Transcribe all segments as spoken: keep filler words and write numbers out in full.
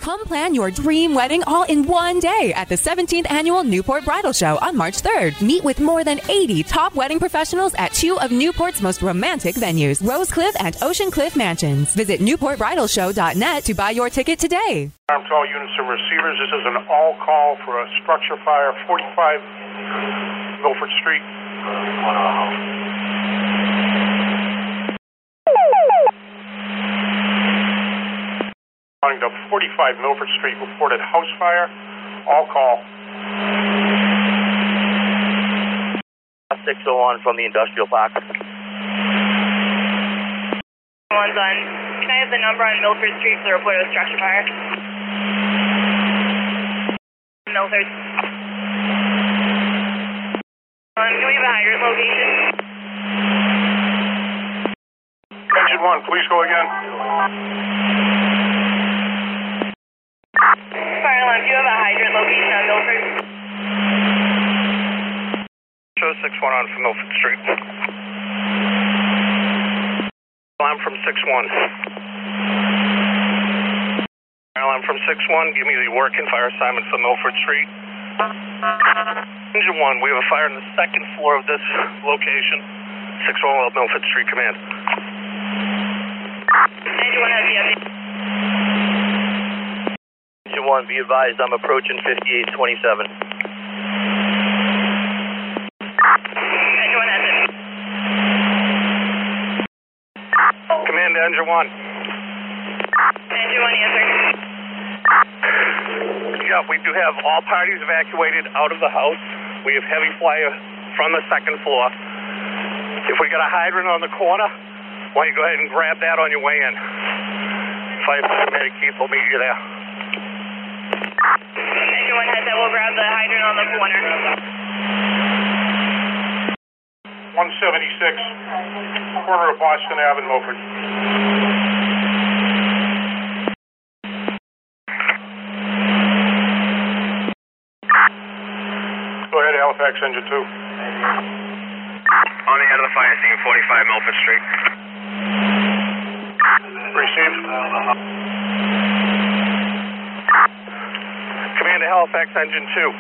Come plan your dream wedding all in one day at the seventeenth Annual Newport Bridal Show on March third. Meet with more than eighty top wedding professionals at two of Newport's most romantic venues, Rose Cliff and Ocean Cliff Mansions. Visit newport bridal show dot net to buy your ticket today. Alarm to all units and receivers. This is an all call for a structure fire, forty-five Milford Street. Calling to forty-five Milford Street, reported house fire. All call. six oh one from the industrial park. One's on. Can I have the number on Milford Street for the report of a structure fire? Milford. Um, can we have a hydrant location? Engine one, please go again. Fire alarm, do you have a hydrant location on Milford? Show six one on from Milford Street. Alarm from six one. Alarm from six one, give me the working fire assignment for Milford Street. Engine one, we have a fire on the second floor of this location. six one Well, Milford Street, command. Engine one has the update. Engine one, be advised I'm approaching fifty-eight twenty-seven. Engine one has it. Command to Engine one. Engine one answering. Yeah, we do have all parties evacuated out of the house. We have heavy fire from the second floor. If we got a hydrant on the corner, why don't you go ahead and grab that on your way in? Fire paramedic Keith will meet you there. Engine one has it. We'll grab the hydrant on the corner. one seventy-six, corner of Boston Avenue, Milford. Go ahead, Halifax, engine two. On the end of the fire scene, forty-five Milford Street. Received. Command to Halifax, engine two.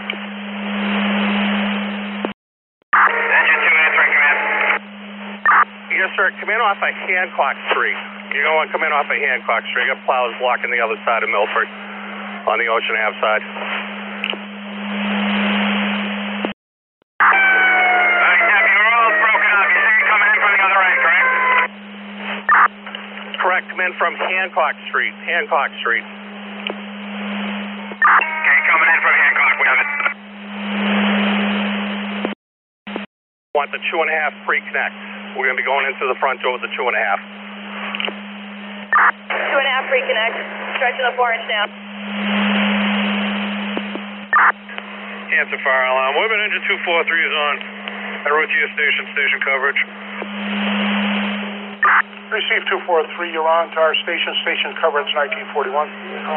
Engine two answering, command. Yes, sir. Come in off of Hancock Street. You're going to come in off of Hancock Street. You got plows blocking the other side of Milford on the Ocean Ave side. Correct, come in from Hancock Street. Hancock Street. Okay, coming in from Hancock, we have it. Want the two and a half pre-connect. We're going to be going into the front door with the two and a half. Two and a half reconnect. Stretching the four inch down. Answer fire alarm. Women engine two four three is on. En route to your station, station coverage. Receive two four three, you're on to our station, station coverage nineteen forty-one.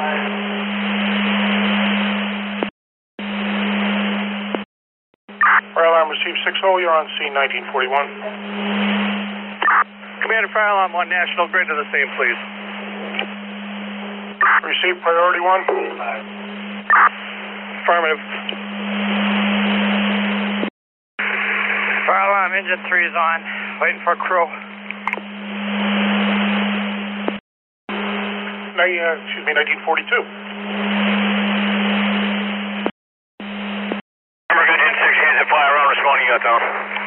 Fire alarm received six oh, you're on scene nineteen forty-one. Commander, fire alarm on National Grid to the same, please. Receive priority one. Affirmative. Fire alarm, engine three is on, waiting for crew. Uh, excuse me, nineteen forty-two. Number good, six hands and fire around responding, you got down.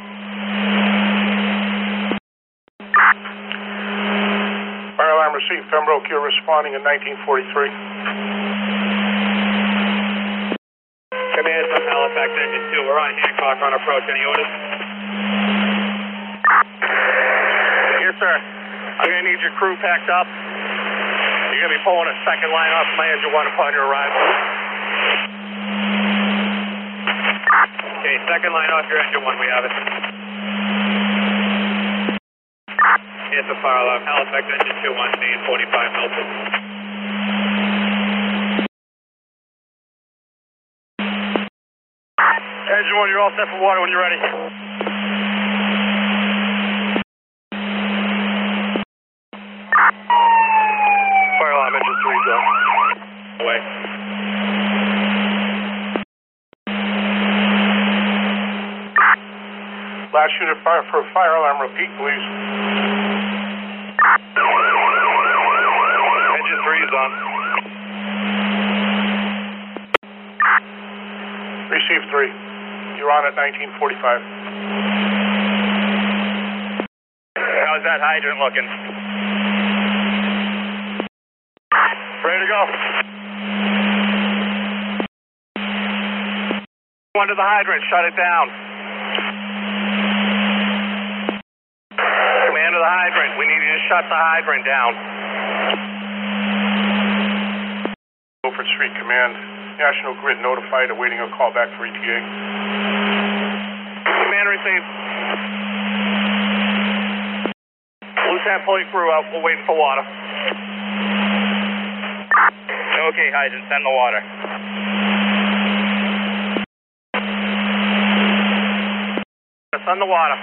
Fire alarm received, Pembroke, you're responding in nineteen forty-three. Command from Halifax, engine two, we're on Hancock on approach, any orders? Yes, sir. I'm going to need your crew packed up. You're going to be pulling a second line off my engine one upon your arrival. Okay, second line off your engine one, we have it. It's a fire alarm. Halifax engine two on scene, forty-five Milford. Engine one, you're all set for water when you're ready. Fire alarm, engine three, go. Away. Last unit fire for a fire alarm, repeat, please. Engine three is on. Receive three. You're on at nineteen forty-five. How's that hydrant looking? Ready to go. One to the hydrant, shut it down. Command to the hydrant, we need you to shut the hydrant down. Beaufort Street Command, National Grid notified, awaiting a call back for E T A. Command received. Lieutenant pulling crew out, we're waiting for water. Okay, hydrant, send the water. Send the water.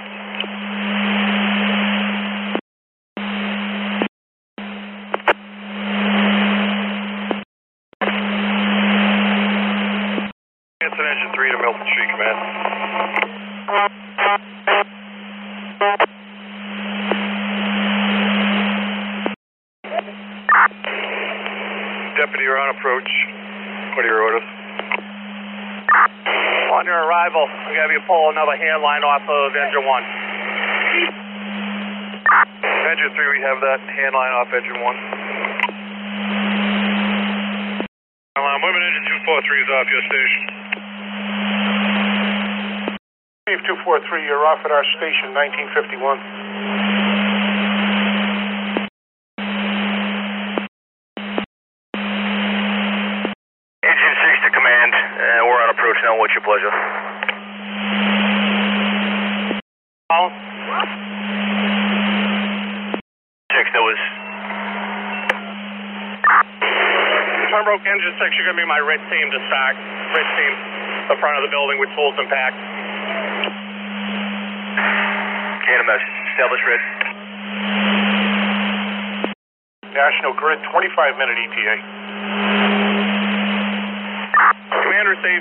It's an engine three to Milford Street, Command. Deputy, you're on approach. What are your orders? On your arrival, we have you pull another hand line off of engine one. Engine three, we have that hand line off engine one. Alarm, women engine two four three is off your station. Steve two four three, you're off at our station, nineteen fifty-one. Engine six to command, and we're on approach now. What's your pleasure? Paul? Six, that was... Pembroke engine six, you're going to be my red team to start. Red team, the front of the building with tools and pack. Canada, establish red. National Grid, twenty-five minute E T A. Command received.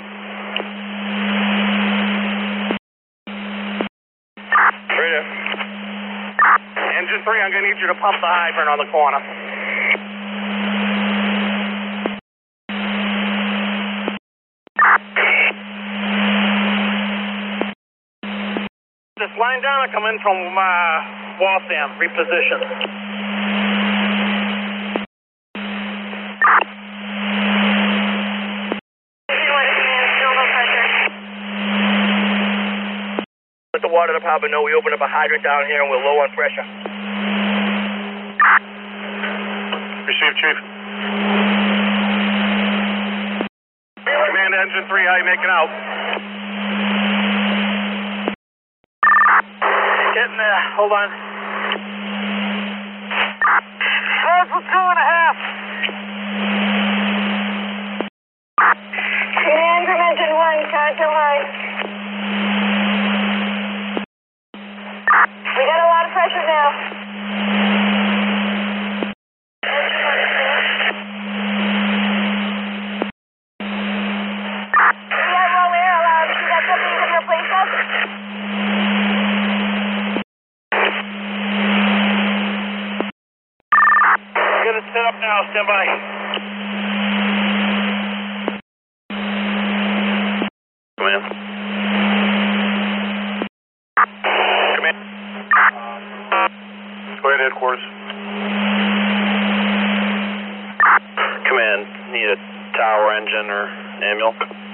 Radio. Engine three, I'm going to need you to pump the hydrant on the corner. This line down, I come in from uh, Waltham, reposition. Let the water department know we opened up a hydrant down here and we're low on pressure. Receive, Chief. Command engine three, how you making out? Getting there, hold on. Close for two and a half. Command from engine one, contact line. We got a lot of pressure now. We got low air allowed. You got something you can replace us? Get it set up now, stand by. Command. Command. Go ahead, headquarters. Command, need a tower engine or ambulance?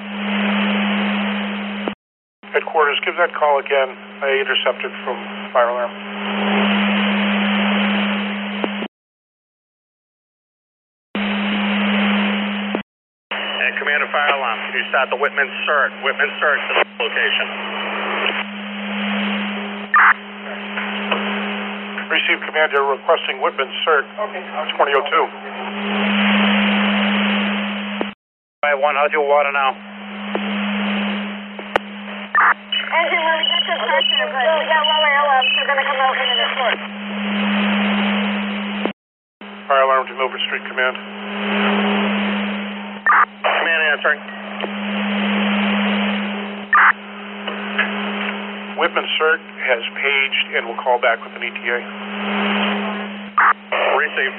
Headquarters, give that call again. I intercepted from fire alarm. And Commander Fire Alarm, can you start the Whitman search? Whitman search to the location. Receive, Commander, requesting Whitman cert. Okay. twenty oh two. Fire one, how's your water now? Engine one, we got some pressure, but we got low air allowed. We're going to come out into the court. Fire alarm to Milford Street Command. CERT has paged and will call back with an E T A. Received.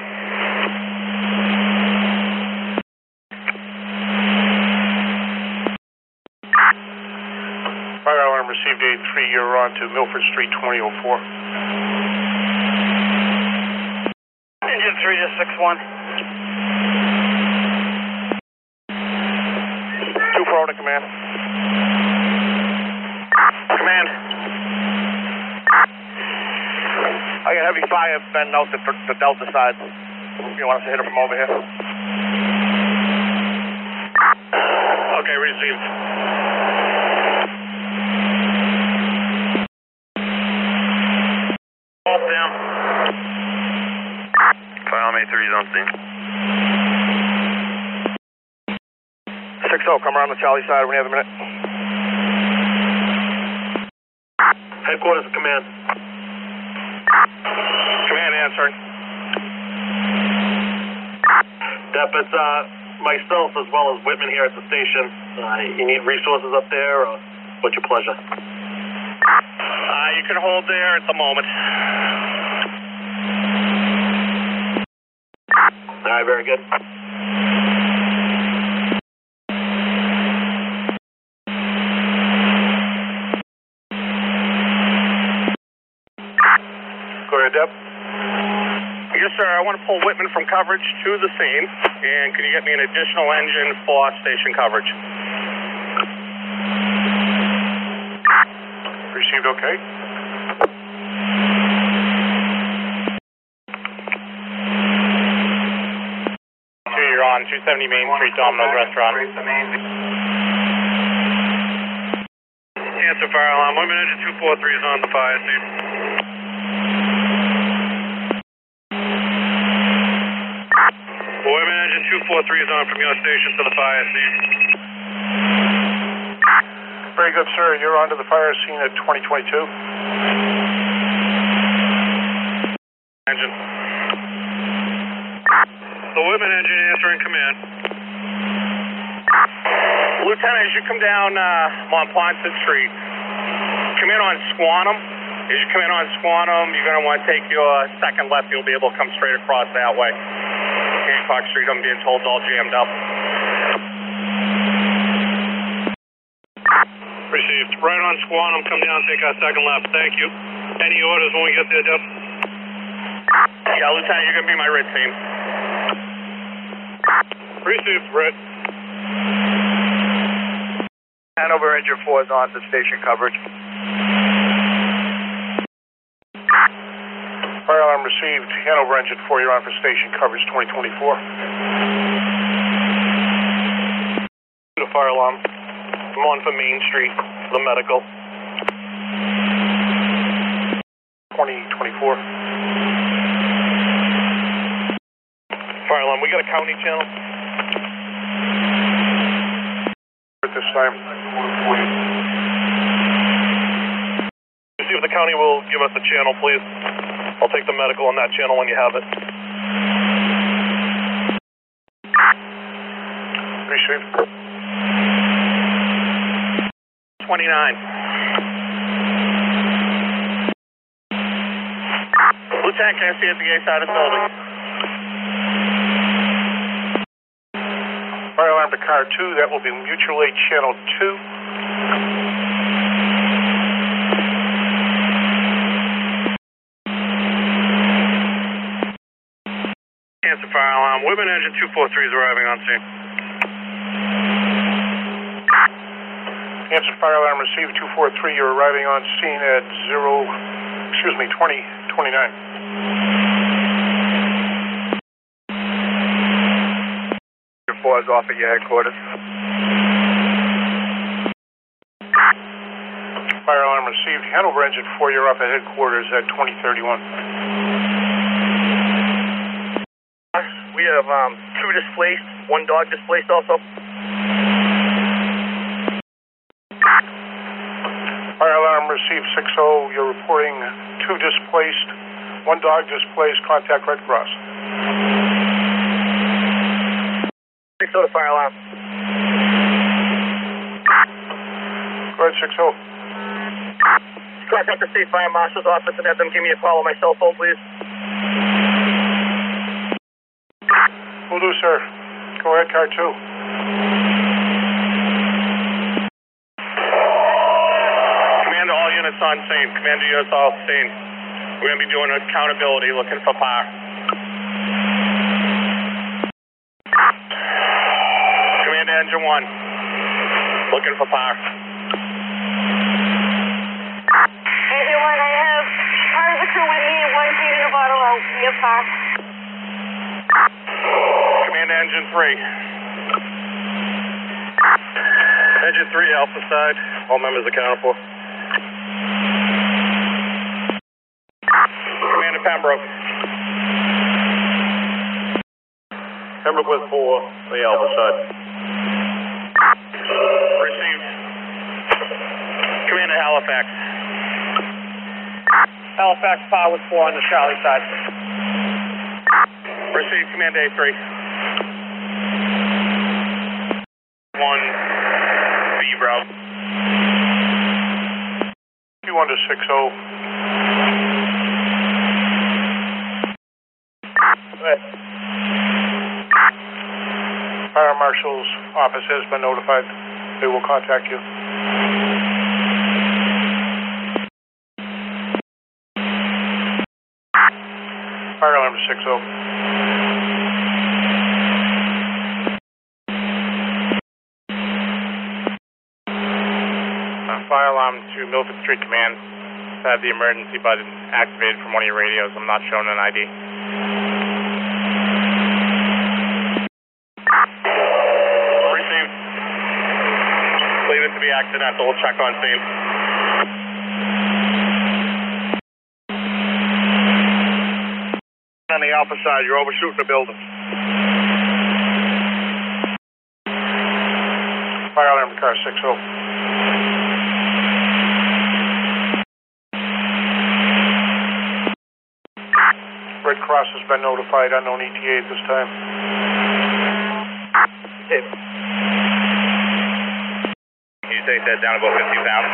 Fire alarm received eight three, you're on to Milford Street, twenty oh four. Engine three to six one. Two pro to command. Command. I got heavy fire bending out the, the Delta side. You want us to hit it from over here? Okay, received. Off down. Fire alarm A three is on scene. six oh, come around the Charlie side when you have a minute. Headquarters of command. Command answering. Dep, it's uh, myself as well as Whitman here at the station. Uh, you need resources up there, or what's your pleasure? Uh, you can hold there at the moment. All right, very good. Go ahead, Deb. Yes, sir. I want to pull Whitman from coverage to the scene. And can you get me an additional engine for station coverage? Received okay. Two, you're on two seventy Main Street, Domino's Restaurant. Answer fire alarm. Whitman engine two four three is on the fire scene. Whitman engine two four three is on from your station to the fire scene. Very good, sir. You're on to the fire scene at twenty twenty-two. Engine. The Whitman engine answering command. Lieutenant, as you come down uh, Montponton Street, come in on Squantum. As you come in on Squantum, you're going to want to take your second left. You'll be able to come straight across that way. Hancock Street, I'm being told, is all jammed up. Received. Right on Squantum. Come down, take our second left. Thank you. Any orders when we get there, Deb? Yeah, Lieutenant, you're going to be my red team. Received, Red. Hanover engine four is on to station coverage. Fire alarm received. Hanover engine four, you're on for station coverage twenty twenty-four. The fire alarm. I'm on for Main Street, the medical. twenty twenty-four. Fire alarm, we got a county channel? At this time. See if the county will give us a channel, please. I'll take the medical on that channel when you have it. Received. twenty-nine. Lieutenant, can I see at the A side of the building? Fire alarm to car two, that will be mutual aid channel two. Answer fire alarm. Whitman engine two four three is arriving on scene. Answer fire alarm received two four three, you're arriving on scene at zero, excuse me, twenty twenty-nine. Your four is off at your headquarters. Fire alarm received. Hanover engine four, you're off at headquarters at twenty thirty-one. We have um, two displaced, one dog displaced also. Fire alarm received six oh, you're reporting two displaced, one dog displaced, contact Red Cross. six oh to fire alarm. Go ahead, six oh. contact the State Fire Marshal's office and have them give me a call on my cell phone, please? Will do, sir. Go ahead, car two. Command all units on scene. Commander units all scene. We're going to be doing accountability, looking for power. Command engine one. Looking for power. Engine one, I have part of the crew with me and one feet in a bottle out. We have power. Command engine three. Engine three, alpha side. All members accounted for. Commander Pembroke. Pembroke with four, the alpha side. Received. Commander Halifax. Halifax power with four on the Charlie side. Received, Command A three. One, B, bro. Q one to six oh. Fire Marshal's office has been notified. They will contact you. Fire alarm to six oh. Fire alarm to Milford Street Command. I have the emergency button activated from one of your radios. I'm not showing an I D. Received. Believe it to be accidental. We'll check on scene. On the alpha side, you're overshooting the building. Fire alarm to car six oh. Red Cross has been notified, unknown E T A at this time. Can you take that down about fifty pounds?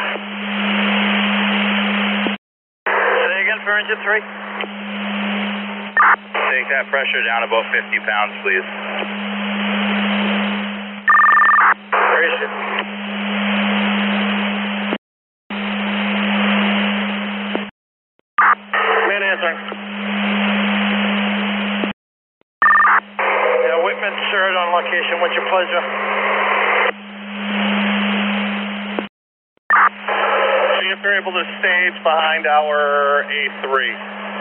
Say again for engine three? Take that pressure down about fifty pounds, please. Where is it? Command answering. Yeah, Whitman, shirt on location. What's your pleasure? See if they're able to stage behind our A three.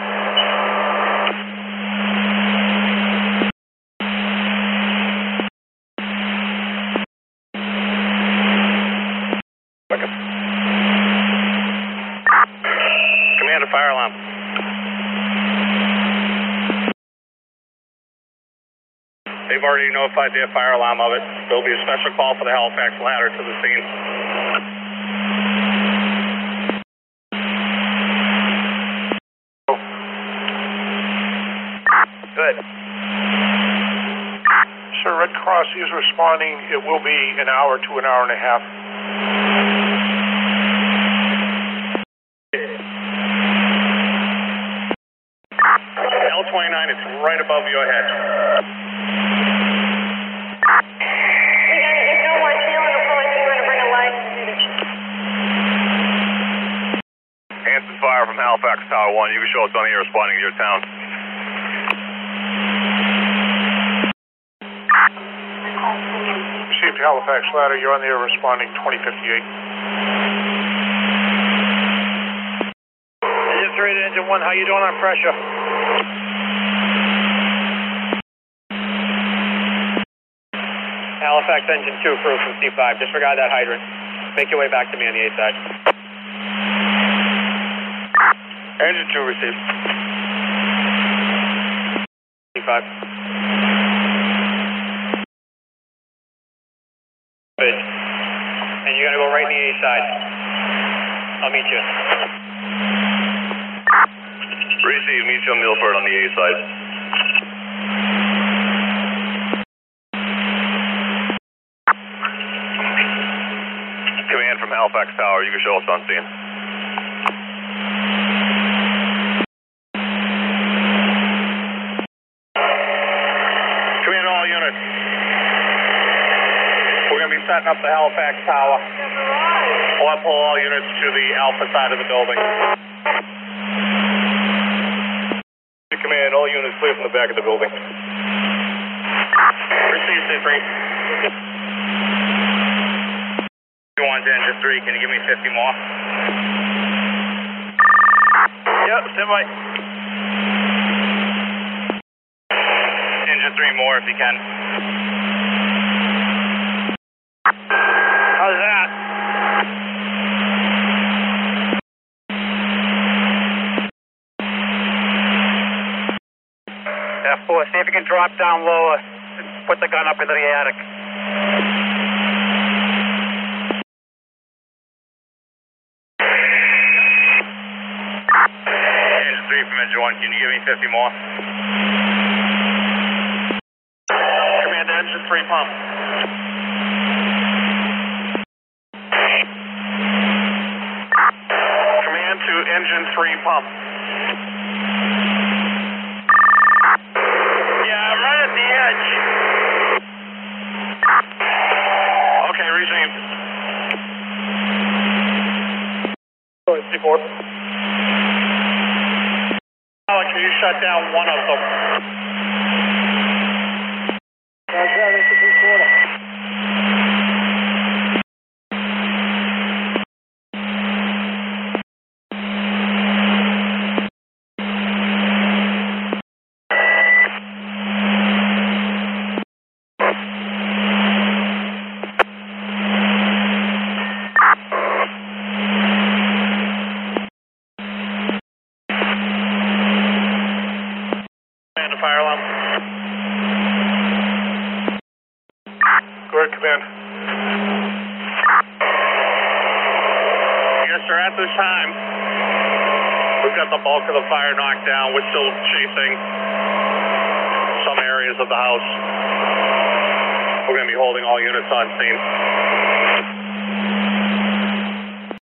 Command a fire alarm. They've already notified their fire alarm of it. There'll be a special call for the Halifax ladder to the scene. Good. Sir, Red Cross is responding. It will be an hour to an hour and a half. L twenty-nine, it's right above your head. We got it. There's no more ceiling before I think we're going to bring a line to do this. Hanson Fire from Halifax Tower one. You can show us on here responding to your town. Received Halifax ladder. You're on the air responding twenty fifty-eight. Engine three to engine one. How you doing on pressure? Halifax engine two crew from C five. Disregard that hydrant. Make your way back to me on the A side. Engine two received. C five. Good. And you're gonna go right in the A side. I'll meet you. Receive, meet you on Milford on the A side. Command from Halifax Tower. You can show us on scene. setting up the Halifax Tower. We'll pull all units to the Alpha side of the building. Command, all units clear from the back of the building. Receive C three. two one to engine three, can you give me fifty more? Yep, stand by. Engine three more if you can. How's that? F four, see if you can drop down lower and put the gun up into the attic. Engine three from engine one, can you give me fifty more? Command to engine three pump. Command to engine three pump. Yeah, I'm right at the edge. Okay, received. C four. Alex, can you shut down one of them? Roger, this is reporter. Fire alarm. Go ahead, command. Yes, sir, at this time, we've got the bulk of the fire knocked down. We're still chasing some areas of the house. We're going to be holding all units on scene.